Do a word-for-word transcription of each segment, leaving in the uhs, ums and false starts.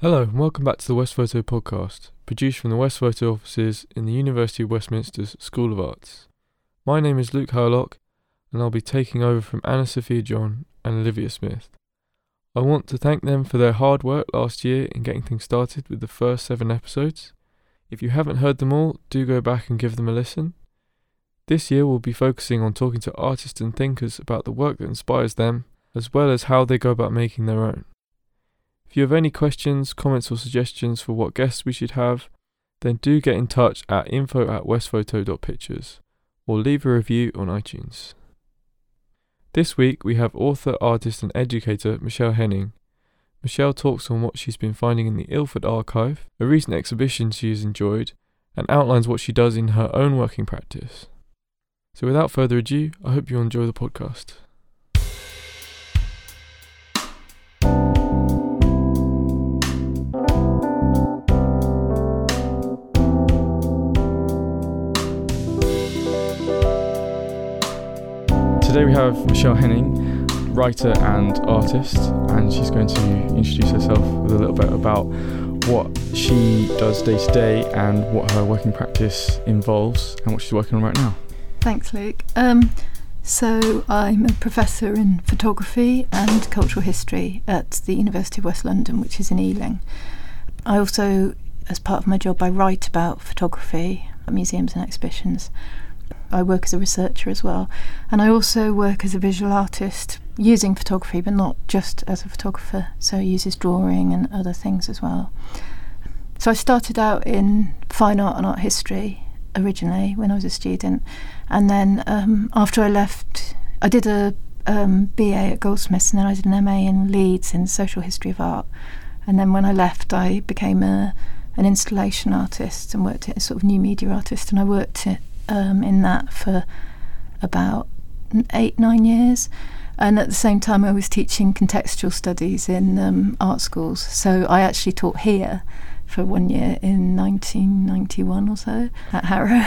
Hello and welcome back to the West Photo podcast, produced from the West Photo offices in the University of Westminster's School of Arts. My name is Luke Hurlock and I'll be taking over from Anna Sophia John and Olivia Smith. I want to thank them for their hard work last year in getting things started with the first seven episodes. If you haven't heard them all, do go back and give them a listen. This year we'll be focusing on talking to artists and thinkers about the work that inspires them, as well as how they go about making their own. If you have any questions, comments or suggestions for what guests we should have, then do get in touch at info at westphoto dot pictures or leave a review on iTunes. This week we have author, artist and educator Michelle Henning. Michelle talks on what she's been finding in the Ilford Archive, a recent exhibition she has enjoyed, and outlines what she does in her own working practice. So without further ado, I hope you enjoy the podcast. Today we have Michelle Henning, writer and artist, and she's going to introduce herself with a little bit about what she does day to day and what her working practice involves and what she's working on right now. Thanks, Luke. Um, so I'm a professor in photography and cultural history at the University of West London, which is in Ealing. I also, as part of my job, I write about photography at museums and exhibitions. I work as a researcher as well, and I also work as a visual artist using photography, but not just as a photographer, so I uses drawing and other things as well. So I started out in fine art and art history originally when I was a student, and then um, after I left I did a um, B A at Goldsmiths, and then I did an M A in Leeds in social history of art, and then when I left I became a, an installation artist and worked as a sort of new media artist, and I worked at Um, in that for about eight, nine years. And at the same time I was teaching contextual studies in um, art schools. So I actually taught here for one year in nineteen ninety-one or so at Harrow.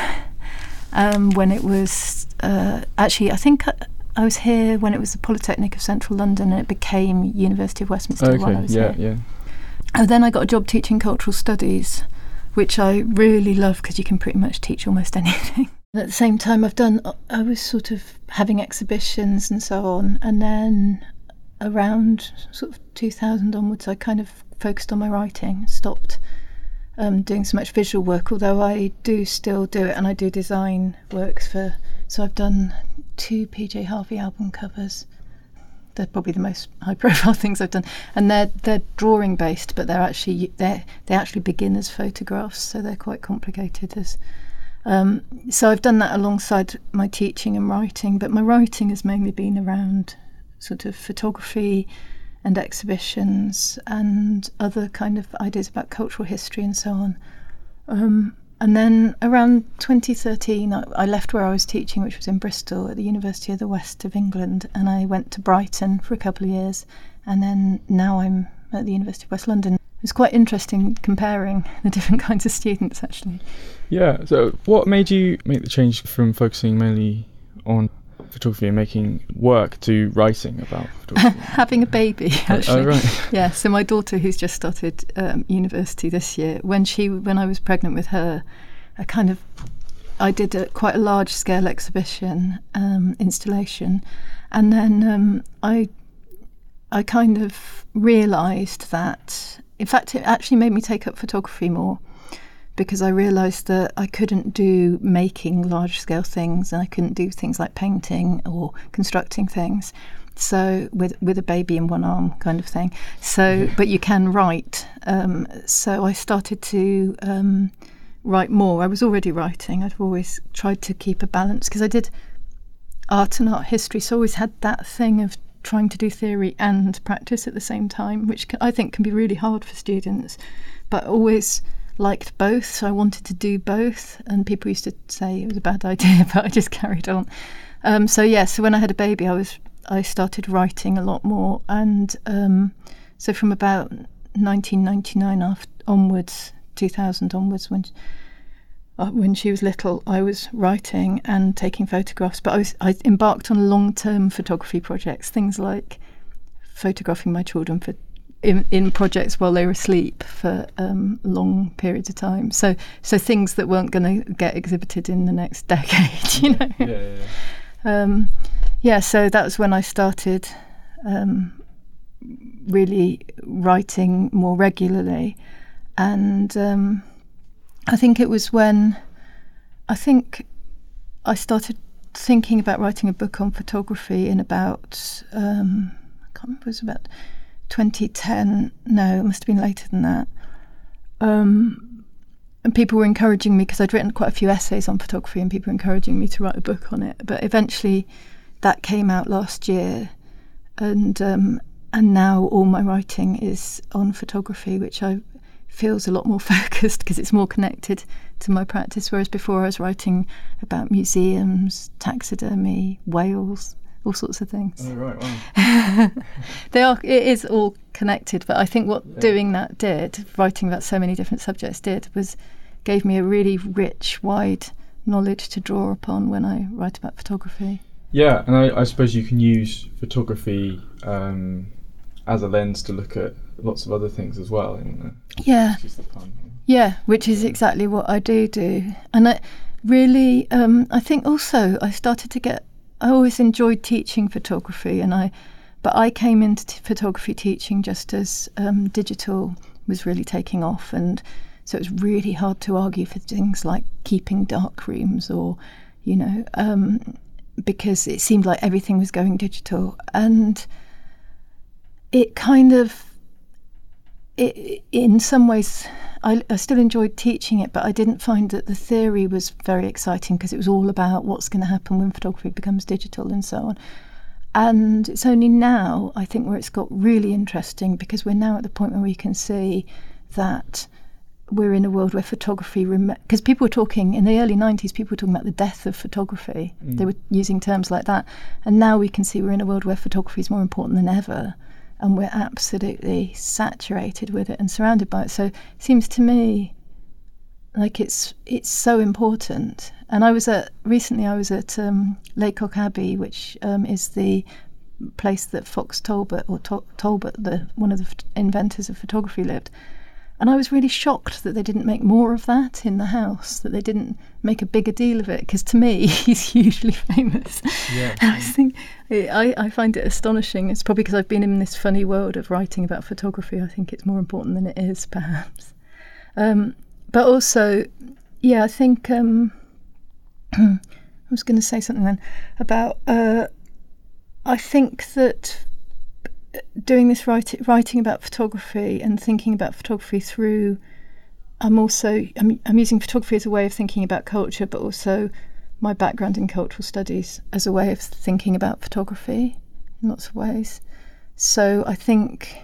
um, when it was, uh, actually I think I, I was here when it was the Polytechnic of Central London and it became University of Westminster Okay, while I was yeah, here. yeah. And then I got a job teaching cultural studies, which I really love because you can pretty much teach almost anything. At the same time, I've done, I was sort of having exhibitions and so on, and then around sort of two thousand onwards, I kind of focused on my writing, stopped um, doing so much visual work, although I do still do it, and I do design works for, so I've done two P J Harvey album covers. They're probably the most high-profile things I've done, and they're they're drawing-based, but they're actually they they actually begin as photographs, so they're quite complicated. As um, so, I've done that alongside my teaching and writing, but my writing has mainly been around sort of photography and exhibitions and other kind of ideas about cultural history and so on. Um, And then around twenty thirteen, I, I left where I was teaching, which was in Bristol at the University of the West of England, and I went to Brighton for a couple of years, and then now I'm at the University of West London. It's quite interesting comparing the different kinds of students, actually. Yeah, so what made you make the change from focusing mainly on photography and making work to writing about photography? Having a baby, actually. Oh, right. Yeah, so my daughter, who's just started um, university this year, when she when I was pregnant with her, I kind of I did a quite a large scale exhibition um, installation, and then um, I I kind of realised that, in fact, it actually made me take up photography more, because I realised that I couldn't do making large scale things, and I couldn't do things like painting or constructing things. So with with a baby in one arm kind of thing. So, but you can write. Um, so I started to um, write more. I was already writing. I've always tried to keep a balance, because I did art and art history, so I always had that thing of trying to do theory and practice at the same time, which I think can be really hard for students, but always liked both, so I wanted to do both, and people used to say it was a bad idea, but I just carried on. Um, so yeah, so when I had a baby, I was I started writing a lot more, and um, so from about nineteen ninety-nine after, onwards, two thousand onwards, when uh, when she was little, I was writing and taking photographs, but I was I embarked on long-term photography projects, things like photographing my children for in, in projects while they were asleep for um, long periods of time. So so things that weren't going to get exhibited in the next decade, you know. Yeah, yeah, yeah. Um, yeah, so that was when I started um, really writing more regularly. And um, I think it was when I think I started thinking about writing a book on photography in about, um, I can't remember, it was about twenty ten. No, it must have been later than that. Um, and people were encouraging me, because I'd written quite a few essays on photography, and people were encouraging me to write a book on it. But eventually that came out last year, and um, and now all my writing is on photography, which I feels a lot more focused because it's more connected to my practice, whereas before I was writing about museums, taxidermy, whales, all sorts of things. Oh, right, wow. They are, it is all connected, but I think what Yeah. doing that did, writing about so many different subjects did, was gave me a really rich, wide knowledge to draw upon when I write about photography. Yeah, and I, I suppose you can use photography um, as a lens to look at lots of other things as well. In, Yeah. Which is the fun. Yeah, which is exactly what I do do. And I really, um, I think also I started to get, I always enjoyed teaching photography, and I, but I came into t- photography teaching just as um, digital was really taking off. And so it was really hard to argue for things like keeping dark rooms or, you know, um, because it seemed like everything was going digital. And it kind of, it, in some ways, I, I still enjoyed teaching it, but I didn't find that the theory was very exciting, because it was all about what's going to happen when photography becomes digital and so on. And it's only now, I think, where it's got really interesting, because we're now at the point where we can see that we're in a world where photography, because rem- people were talking, in the early nineties, people were talking about the death of photography. Mm. They were using terms like that. And now we can see we're in a world where photography is more important than ever. And we're absolutely saturated with it and surrounded by it. So it seems to me like it's it's so important. And I was at, recently I was at um, Laycock Abbey, which um, is the place that Fox Talbot, or Tol- Talbot, the one of the f- inventors of photography, lived. And I was really shocked that they didn't make more of that in the house, that they didn't make a bigger deal of it, because to me, he's hugely famous. Yeah. And I think, I, I find it astonishing. It's probably because I've been in this funny world of writing about photography. I think it's more important than it is, perhaps. Um, but also, yeah, I think, um, I was going to say something then about, uh, I think that doing this writing, writing about photography and thinking about photography through, I'm also, I'm, I'm using photography as a way of thinking about culture, but also my background in cultural studies as a way of thinking about photography in lots of ways. So I think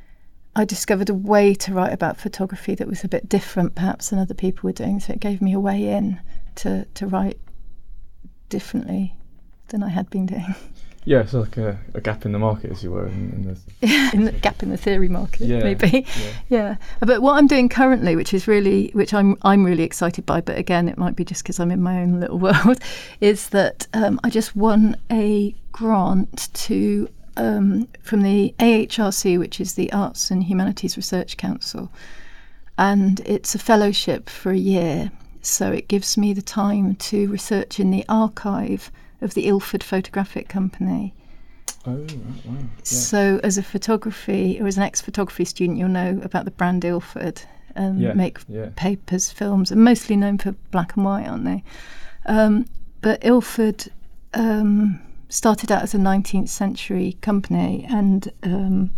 I discovered a way to write about photography that was a bit different perhaps than other people were doing, so it gave me a way in to, to write differently than I had been doing. Yeah, it's like a, a gap in the market, as you were. In, in the in the gap in the theory market, yeah, maybe. Yeah. yeah. But what I'm doing currently, which is really, which I'm I'm really excited by, but again, it might be just because I'm in my own little world, is that um, I just won a grant to um, from the A H R C, which is the Arts and Humanities Research Council, and it's a fellowship for a year. So it gives me the time to research in the archive of the Ilford Photographic Company. Oh, right, wow. Yeah. So as a photography, or as an ex-photography student, you'll know about the brand Ilford, and yeah, make yeah. papers, films, and mostly known for black and white, aren't they? Um, but Ilford um, started out as a nineteenth century company, and um,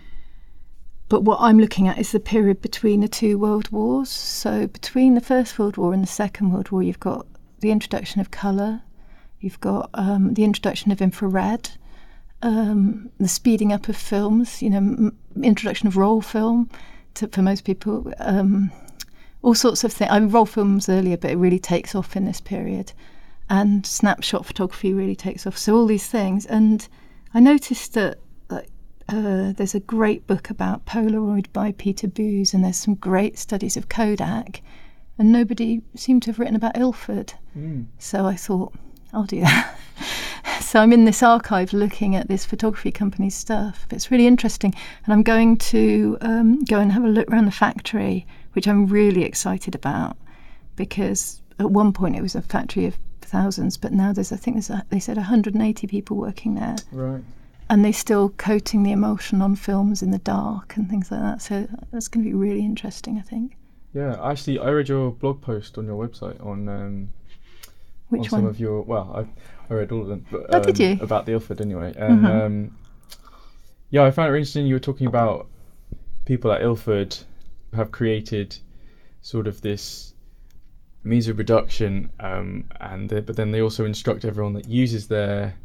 but what I'm looking at is the period between the two world wars. So between the First World War and the Second World War, you've got the introduction of colour, you've got um, the introduction of infrared, um, the speeding up of films, you know, m- introduction of roll film to, for most people, um, all sorts of things. I mean, roll films earlier, but it really takes off in this period. And snapshot photography really takes off. So all these things. And I noticed that like, uh, there's a great book about Polaroid by Peter Booz, and there's some great studies of Kodak, and nobody seemed to have written about Ilford. Mm. So I thought, I'll do that. so I'm in this archive looking at this photography company's stuff. It's really interesting, and I'm going to um, go and have a look around the factory, which I'm really excited about, because at one point it was a factory of thousands, but now there's I think there's a, they said one hundred eighty people working there. Right. And they're still coating the emulsion on films in the dark and things like that. So that's going to be really interesting, I think. Yeah, actually, I read your blog post on your website on um, Which on one? some of your. Well, I I read all of them. But, Oh, um, did you? About the Ilford anyway. And Mhm. um, yeah, I found it interesting. You were talking about people at Ilford have created sort of this means of reduction, um, and they, but then they also instruct everyone that uses their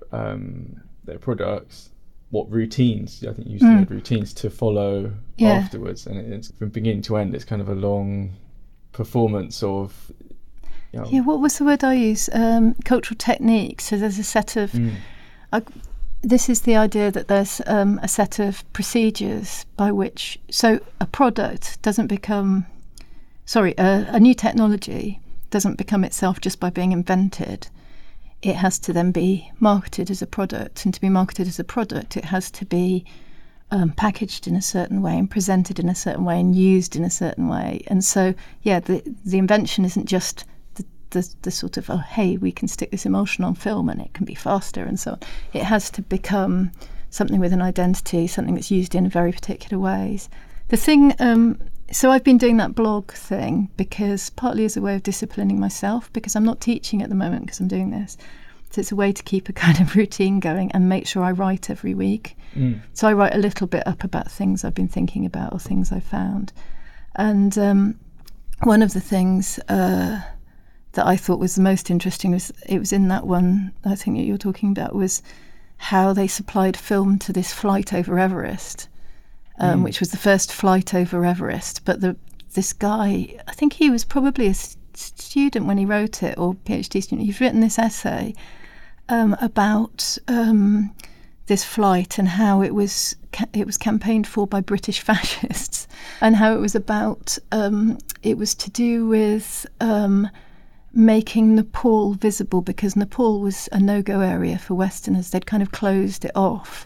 um, their products what routines. I think you used the Mm. word routines to follow Yeah. afterwards, and it's from beginning to end. It's kind of a long performance of. You know, Yeah, what was the word I use? Um, cultural techniques. So there's a set of. mm, I, this is the idea that there's um, a set of procedures by which. So a product doesn't become. Sorry, a, a new technology doesn't become itself just by being invented. It has to then be marketed as a product, and to be marketed as a product, it has to be um, packaged in a certain way and presented in a certain way and used in a certain way. And so, yeah, the the invention isn't just the, the, the sort of, oh, hey, we can stick this emulsion on film and it can be faster and so on. It has to become something with an identity, something that's used in very particular ways. The thing, um, so I've been doing that blog thing because partly as a way of disciplining myself, because I'm not teaching at the moment because I'm doing this. So it's a way to keep a kind of routine going and make sure I write every week. mm, So I write a little bit up about things I've been thinking about or things I've found. And um, one of the things uh, that I thought was the most interesting was, it was in that one I think that you're talking about, was how they supplied film to this flight over Everest, um, Mm. which was the first flight over Everest. But the this guy, I think he was probably a s- student when he wrote it, or PhD student. He's written this essay um, about um, this flight and how it was ca- it was campaigned for by British fascists, and how it was about um, it was to do with um, making Nepal visible, because Nepal was a no-go area for Westerners. They'd kind of closed it off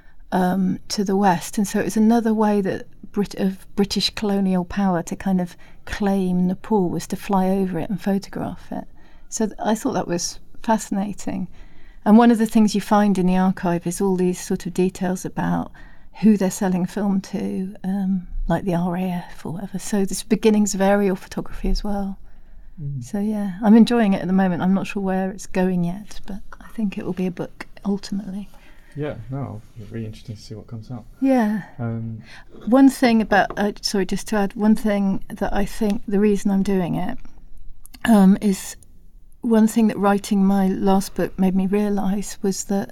um, to the West, and so it was another way that Brit- of British colonial power to kind of claim Nepal was to fly over it and photograph it. So th- I thought that was fascinating. And one of the things you find in the archive is all these sort of details about who they're selling film to, um, like the R A F or whatever. So there's beginnings of aerial photography as well. mm. So yeah, I'm enjoying it at the moment. I'm not sure where it's going yet, but I think it will be a book ultimately. Yeah, no, it's really interesting to see what comes out. Yeah. Um, One thing about, uh, sorry, just to add, one thing that I think the reason I'm doing it um, is one thing that writing my last book made me realise was that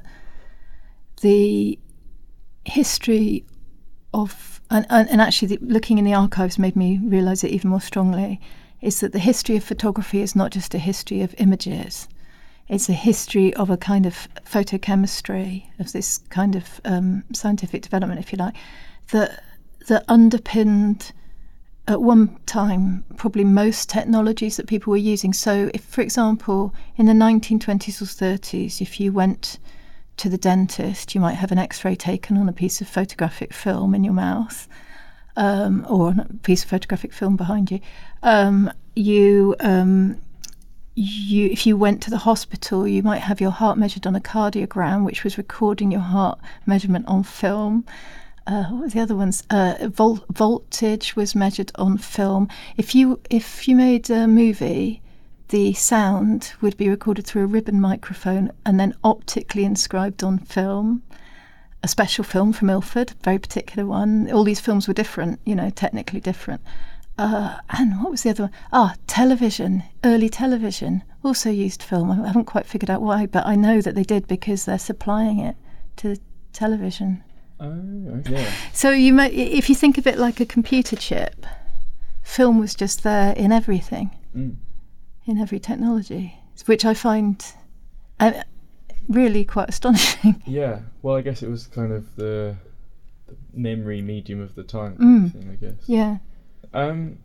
the history of, and, and, and actually the, looking in the archives made me realise it even more strongly, is that the history of photography is not just a history of images. It's a history of a kind of photochemistry, of this kind of um, scientific development, if you like, that that underpinned at one time probably most technologies that people were using. So if, for example, in the nineteen twenties or thirties, if you went to the dentist, you might have an X-ray taken on a piece of photographic film in your mouth, um, or a piece of photographic film behind you. Um, you... Um, You, if you went to the hospital, you might have your heart measured on a cardiogram, which was recording your heart measurement on film. Uh, what was the other ones? Uh, vol- voltage was measured on film. If you if you made a movie, the sound would be recorded through a ribbon microphone and then optically inscribed on film. A special film from Ilford, a very particular one. All these films were different, you know, technically different. Uh, and what was the other one? Ah, television, early television, also used film. I haven't quite figured out why, but I know that they did because they're supplying it to television. oh, yeah. So you might, if you think of it like a computer chip, film was just there in everything, Mm. in every technology, which I find uh, really quite astonishing. Yeah, well, I guess it was kind of the, the memory medium of the time, Mm. kind of thing, I guess. Yeah. Um,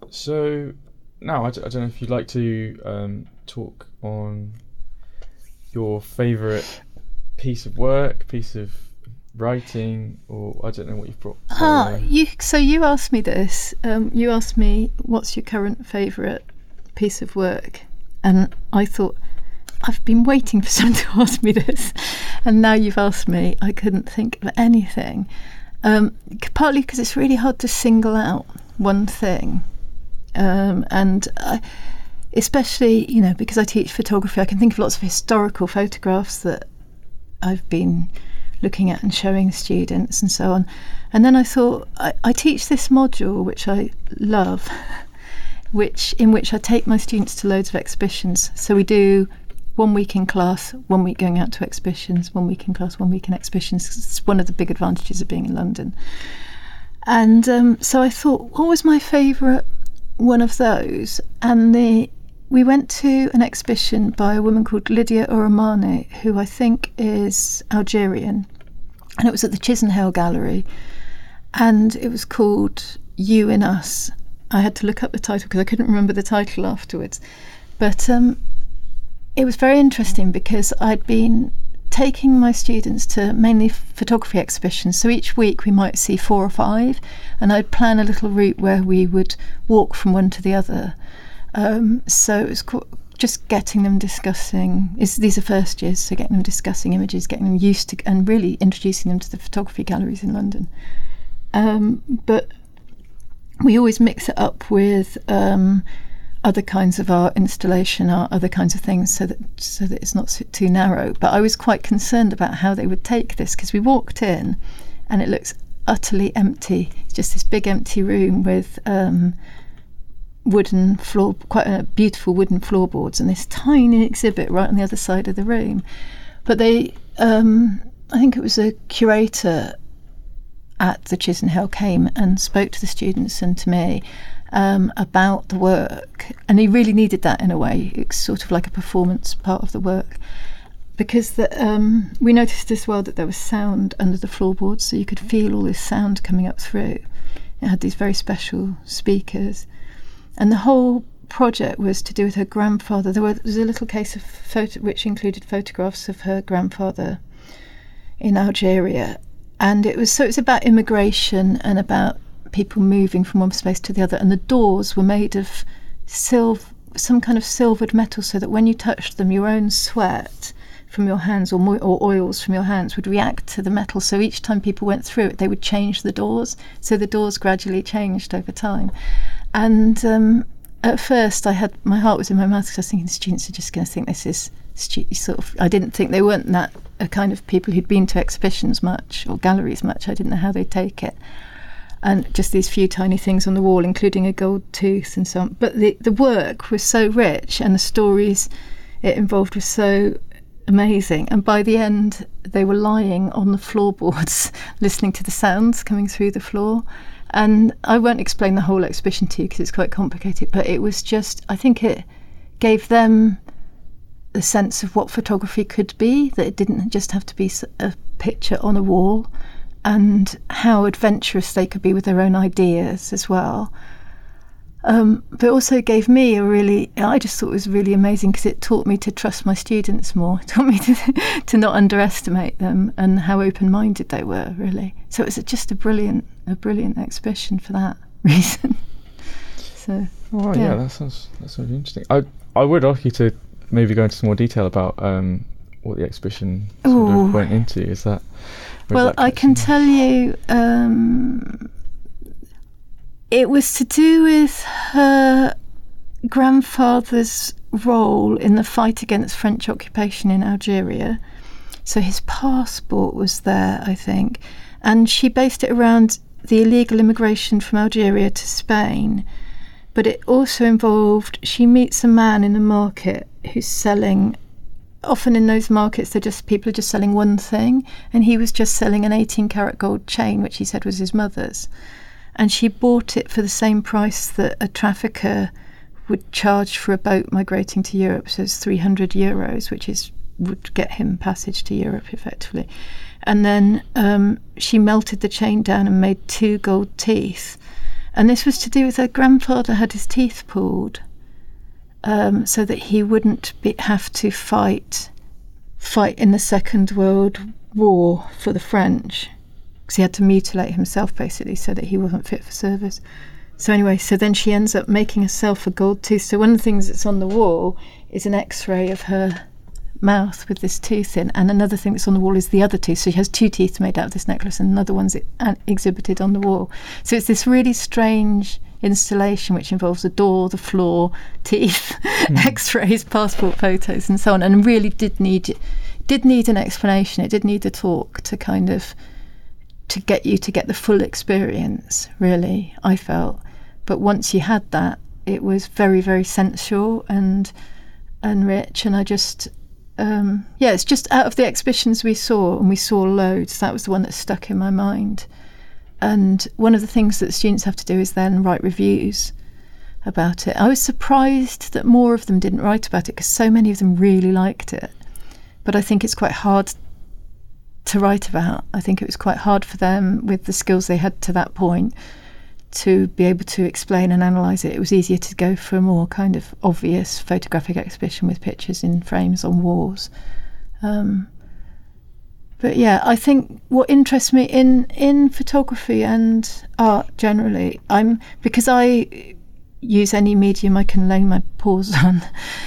so now I, d- I don't know if you'd like to um, talk on your favourite piece of work, piece of writing, or I don't know what you've brought. So, ah, uh, you. So you asked me this. Um, you asked me what's your current favourite piece of work, and I thought I've been waiting for someone to ask me this, and now you've asked me. I couldn't think of anything. Um, partly because it's really hard to single out one thing, um, and I, especially you know because I teach photography, I can think of lots of historical photographs that I've been looking at and showing students and so on. And then I thought I, I teach this module which I love, which in which I take my students to loads of exhibitions. So we do one week in class, one week going out to exhibitions, one week in class, one week in exhibitions. It's one of the big advantages of being in London. And um, so I thought, what was my favourite one of those? And the we went to an exhibition by a woman called Lydia Oromane, who I think is Algerian, and it was at the Chisenhale Gallery, and it was called You in Us. I had to look up the title because I couldn't remember the title afterwards, but um, it was very interesting because I'd been taking my students to mainly photography exhibitions, so each week we might see four or five, and I'd plan a little route where we would walk from one to the other. Um, so it was co- just getting them discussing, is, these are first years, so getting them discussing images, getting them used to, and really introducing them to the photography galleries in London. Um, but we always mix it up with um, other kinds of art, installation art, other kinds of things, so that so that it's not so, too narrow. But I was quite concerned about how they would take this, because we walked in and it looks utterly empty. It's just this big empty room with um, wooden floor, quite a beautiful wooden floorboards, and this tiny exhibit right on the other side of the room. But they, um, I think it was a curator at the Chisenhale came and spoke to the students and to me um, about the work, and he really needed that in a way. It's sort of like a performance part of the work, because the, um, we noticed as well that there was sound under the floorboards, so you could feel all this sound coming up through. It had these very special speakers. And the whole project was to do with her grandfather. There, were, there was a little case of photo which included photographs of her grandfather in Algeria, and it was so it was about immigration and about people moving from one space to the other. And the doors were made of silver, some kind of silvered metal, so that when you touched them, your own sweat from your hands or, mo- or oils from your hands would react to the metal. So each time people went through it, they would change the doors. So the doors gradually changed over time. And um, at first, I had my heart was in my mouth because I was thinking the students are just going to think this is stu- sort of. I didn't think they weren't that a kind of people who'd been to exhibitions much or galleries much. I didn't know how they'd take it. And just these few tiny things on the wall, including a gold tooth and so on. But the the work was so rich, and the stories it involved were so amazing. And by the end, they were lying on the floorboards, listening to the sounds coming through the floor. And I won't explain the whole exhibition to you because it's quite complicated, but it was just, I think it gave them a sense of what photography could be, that it didn't just have to be a picture on a wall, and how adventurous they could be with their own ideas as well. Um, but it also gave me a really, I just thought it was really amazing because it taught me to trust my students more. It taught me to, to not underestimate them and how open-minded they were, really. So it was just a brilliant, a brilliant exhibition for that reason. So, oh, yeah. yeah, that sounds that sounds interesting. I I would ask you to maybe go into some more detail about um, what the exhibition sort of went into. Is that well? That I can tell you. Um, It was to do with her grandfather's role in the fight against French occupation in Algeria. So his passport was there, I think. And she based it around the illegal immigration from Algeria to Spain. But it also involved, she meets a man in a market who's selling, often in those markets, they're just people are just selling one thing. And he was just selling an eighteen karat gold chain, which he said was his mother's. And she bought it for the same price that a trafficker would charge for a boat migrating to Europe. So it's three hundred euros, which is would get him passage to Europe effectively. And then um, she melted the chain down and made two gold teeth. And this was to do with her grandfather had his teeth pulled um, so that he wouldn't be, have to fight fight in the Second World War for the French, because he had to mutilate himself basically so that he wasn't fit for service. So anyway, so then she ends up making herself a gold tooth. So one of the things that's on the wall is an X-ray of her mouth with this tooth in, and another thing that's on the wall is the other tooth. So she has two teeth made out of this necklace, and another one's exhibited on the wall. So it's this really strange installation which involves the door, the floor, teeth, mm. X-rays, passport photos, and so on, and really did need did need an explanation. It did need a talk to kind of to get you to get the full experience, really, I felt. But once you had that, it was very, very sensual and and rich, and I just um, yeah, it's just out of the exhibitions we saw, and we saw loads, that was the one that stuck in my mind. And one of the things that students have to do is then write reviews about it. I was surprised that more of them didn't write about it, because so many of them really liked it. But I think it's quite hard to write about. I think it was quite hard for them, with the skills they had to that point, to be able to explain and analyse it. It was easier to go for a more kind of obvious photographic exhibition with pictures in frames on walls. Um, But yeah, I think what interests me in, in photography and art generally, I'm because I use any medium I can lay my paws on.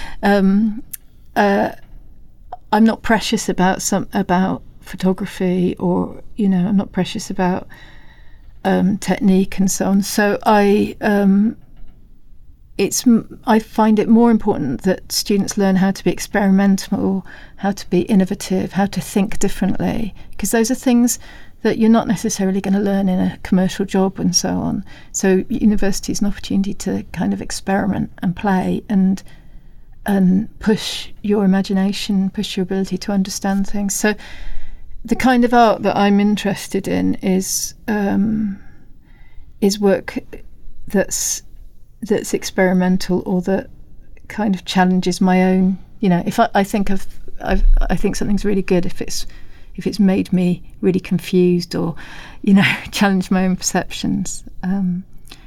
Um, uh, I'm not precious about some about photography, or you know, I'm not precious about um, technique and so on. So I. Um, It's. I find it more important that students learn how to be experimental, how to be innovative, how to think differently, because those are things that you're not necessarily going to learn in a commercial job and so on. So university is an opportunity to kind of experiment and play and and push your imagination, push your ability to understand things. So the kind of art that I'm interested in is um, is work that's that's experimental, or that kind of challenges my own, you know, if I, I think of I've, I think something's really good if it's if it's made me really confused, or you know, challenge my own perceptions, um,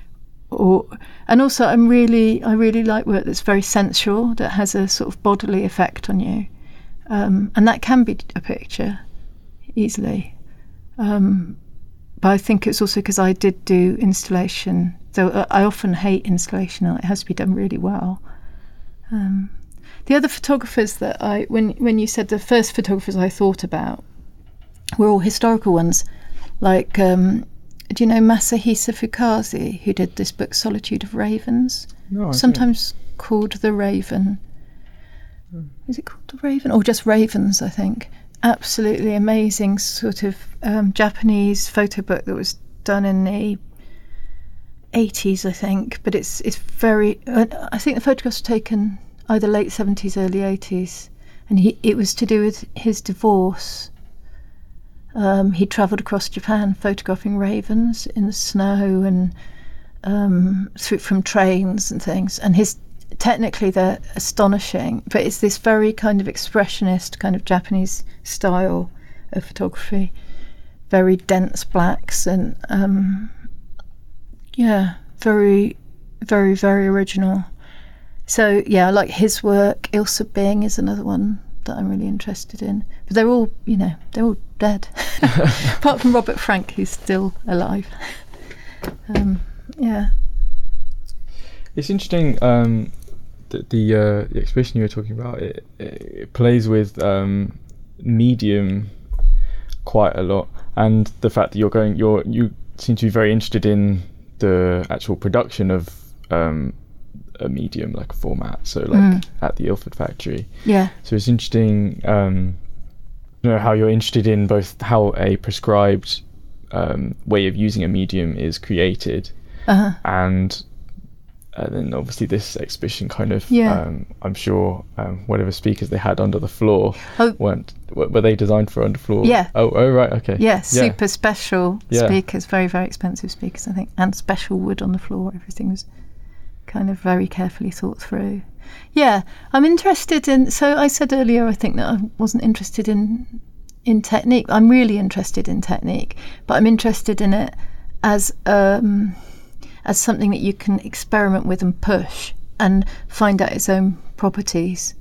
or and also I'm really I really like work that's very sensual, that has a sort of bodily effect on you, um, and that can be a picture easily, um, but I think it's also because I did do installation. So I often hate installation art. It has to be done really well. Um, the other photographers that I, when when you said the first photographers I thought about were all historical ones, like, um, do you know Masahisa Fukazi, who did this book Solitude of Ravens? No, I sometimes think. Called The Raven. Hmm. Is it called The Raven? Or just Ravens, I think. Absolutely amazing sort of um, Japanese photo book that was done in the eighties, I think, but it's it's very. Uh, I think the photographs were taken either late seventies, early eighties, and he it was to do with his divorce. Um, he travelled across Japan photographing ravens in the snow and um, through from trains and things. And his technically they're astonishing, but it's this very kind of expressionist kind of Japanese style of photography, very dense blacks and. Um, Yeah, very, very, very original. So, yeah, I like his work. Ilse Bing is another one that I'm really interested in. But they're all, you know, they're all dead. Apart from Robert Frank, who's still alive. Um, yeah. It's interesting, um, that the, uh, the exhibition you were talking about, it, it plays with um, medium quite a lot. And the fact that you're going, you're, you seem to be very interested in the actual production of um, a medium, like a format, so like mm. at the Ilford factory. Yeah. So it's interesting, um, you know, how you're interested in both how a prescribed um, way of using a medium is created, uh-huh. and and then obviously this exhibition kind of, yeah. um, I'm sure um, whatever speakers they had under the floor oh. weren't, were they designed for underfloor? Yeah. Oh, oh right, okay. Yeah, yeah. super special yeah. speakers, very, very expensive speakers, I think, and special wood on the floor. Everything was kind of very carefully thought through. Yeah, I'm interested in, so I said earlier, I think that I wasn't interested in in technique. I'm really interested in technique, but I'm interested in it as um, as something that you can experiment with and push and find out its own properties.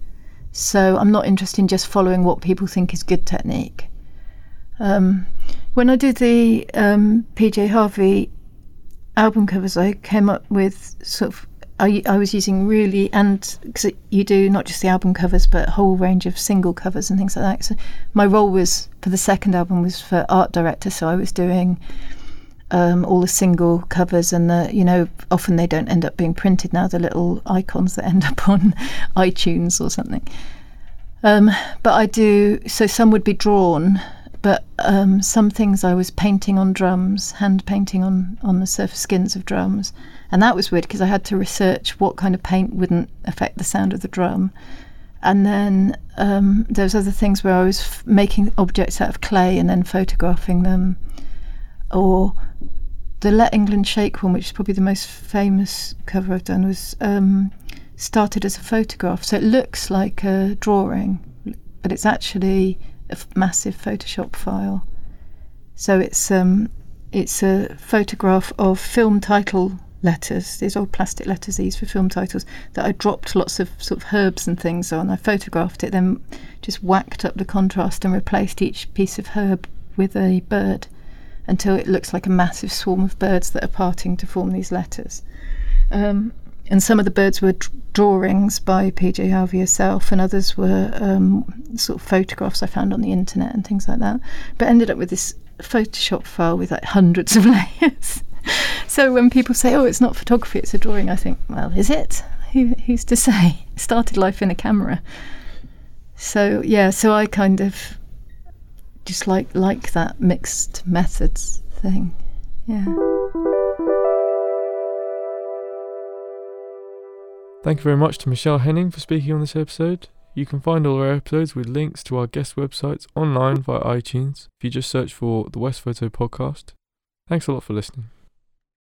So I'm not interested in just following what people think is good technique. Um, when I did the um, P J Harvey album covers, I came up with sort of, I, I was using really, and because you do not just the album covers but a whole range of single covers and things like that. So my role was, for the second album, was for art director, so I was doing um, all the single covers, and the, you know, often they don't end up being printed now, the little icons that end up on iTunes or something. Um, but I do, so some would be drawn, but um, some things I was painting on drums, hand painting on, on the surface skins of drums. And that was weird because I had to research what kind of paint wouldn't affect the sound of the drum. And then um, there was other things where I was f- making objects out of clay and then photographing them. Or the Let England Shake one, which is probably the most famous cover I've done, was um, started as a photograph. So it looks like a drawing, but it's actually a f- massive Photoshop file. So it's um, it's a photograph of film title letters, these old plastic letters these for film titles, that I dropped lots of sort of herbs and things on. I photographed it, then just whacked up the contrast and replaced each piece of herb with a bird until it looks like a massive swarm of birds that are parting to form these letters. Um, and some of the birds were d- drawings by P J Harvey herself, and others were um, sort of photographs I found on the internet and things like that. But ended up with this Photoshop file with like hundreds of layers. So when people say, oh, it's not photography, it's a drawing, I think, well, is it? Who, who's to say? Started life in a camera. So, yeah, so I kind of just like like that mixed methods thing. Yeah. Thank you very much to Michelle Henning for speaking on this episode. You can find all our episodes with links to our guest websites online via iTunes if you just search for the West Photo Podcast. Thanks a lot for listening.